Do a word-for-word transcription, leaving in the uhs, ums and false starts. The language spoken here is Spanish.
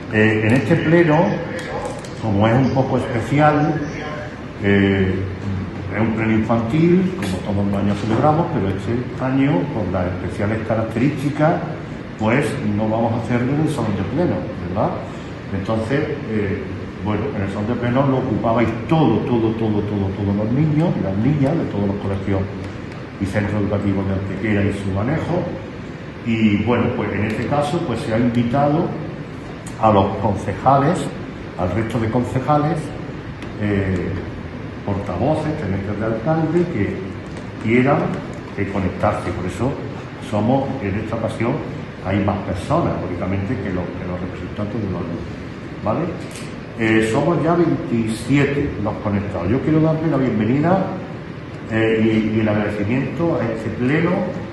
Eh, en este pleno, como es un poco especial, eh, es un pleno infantil, como todos los años celebramos, pero este año, por las especiales características, pues no vamos a hacerlo en el salón de pleno, ¿verdad? Entonces, eh, bueno, en el salón de pleno lo ocupabais todo, todo, todo, todo, todos los niños y las niñas de todos los colegios y centros educativos de Antequera y su manejo. Y bueno, pues en este caso pues se ha invitado a los concejales, al resto de concejales, eh, portavoces, tenentes de alcalde, que quieran eh, conectarse. Por eso somos, en esta ocasión, hay más personas, lógicamente, que los, que los representantes de los alumnos, ¿vale? Eh, somos ya veintisiete los conectados. Yo quiero darle la bienvenida eh, y, y el agradecimiento a este pleno